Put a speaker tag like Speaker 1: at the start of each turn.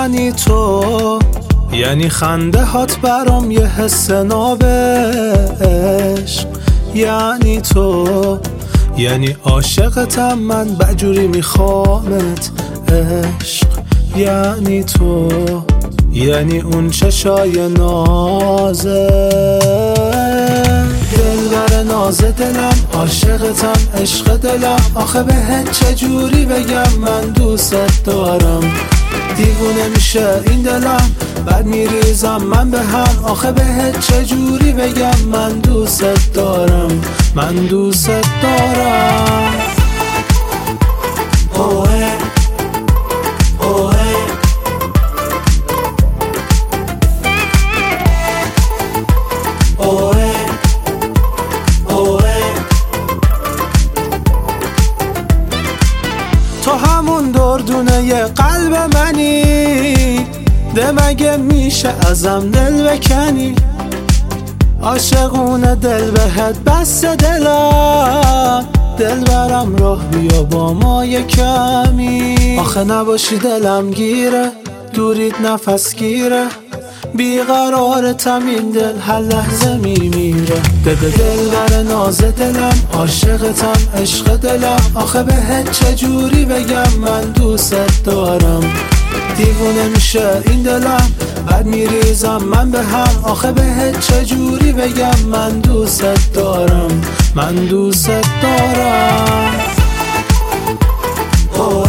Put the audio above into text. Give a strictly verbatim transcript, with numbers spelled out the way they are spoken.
Speaker 1: یعنی تو، یعنی خنده هات برام یه حس ناب عشق، یعنی تو، یعنی عاشقتم من بجوری میخوامت عشق، یعنی تو، یعنی اون چشای نازه، دلبر ناز دلم، عاشقتم عشق دلم، آخه بهت چجوری بگم من دوست دارم، دیوونه میشه این دلم بعد میریزم من به هم، آخه بهت چجوری بگم من دوست دارم، من دوست دارم. اوه اوه اوه اوه تو همون دردونه ی قلب منی، ده مگه میشه ازم دل بکنی، عاشقونه دل بهت بس دلم، دل برم راه بیا با ما یکمی، آخه نباشی دلم گیره، دورید نفس گیره، بیقرارتم این دل هر لحظه میمیره، دل دل بر ناز دلم، عاشقتم عشق دلم، آخه بهت چجوری بگم من دوست دارم، دیوونه میشه این دلم بعد میریزم من به هم، آخه بهت چجوری بگم من دوست دارم، من دوست دارم. اوه